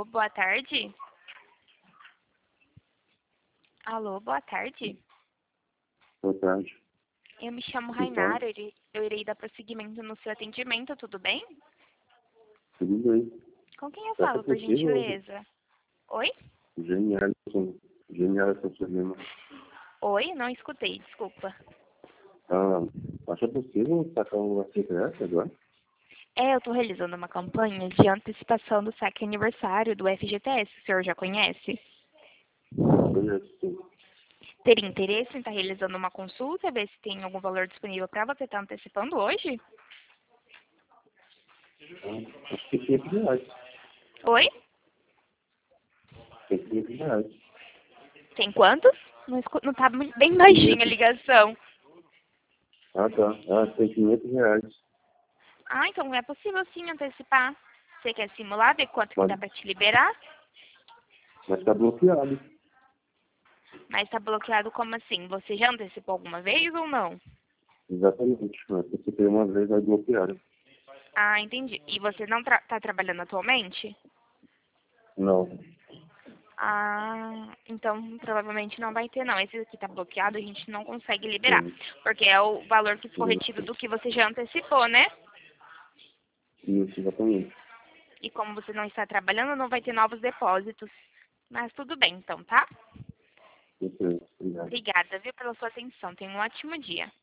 Alô, boa tarde. Alô, boa tarde. Boa tarde. Eu me chamo Tudo Rainara, bem? eu irei dar prosseguimento no seu atendimento, tudo bem? Tudo bem. Com quem eu Será que falo, é por possível? gentileza? Oi? Genial essa problema. Oi? Não escutei, desculpa. Acha possível sacar uma secreta agora? Eu estou realizando uma campanha de antecipação do saque aniversário do FGTS, o senhor já conhece? Conheço, sim. Teria interesse em estar realizando uma consulta, ver se tem algum valor disponível para você estar antecipando hoje? Acho que R$ 500. Oi? Tem R$ 500. Tem quantos? Não tá bem baixinha a 500. ligação. Tá. Tem R$ 500. Então é possível sim antecipar. Você quer simular, ver quanto que Mas, dá para te liberar? mas tá bloqueado. Mas tá bloqueado como assim? Você já antecipou alguma vez ou não? Exatamente. Mas se você tem uma vez, vai bloqueado. Entendi. E você não tá trabalhando atualmente? Não. Então provavelmente não vai ter não. Esse aqui tá bloqueado, a gente não consegue liberar. Sim. Porque é o valor que ficou Isso, retido do que você já antecipou, né? exatamente. E como você não está trabalhando, não vai ter novos depósitos. Mas tudo bem então, tá? Isso, obrigado. Obrigada, viu, pela sua atenção. Tenha um ótimo dia.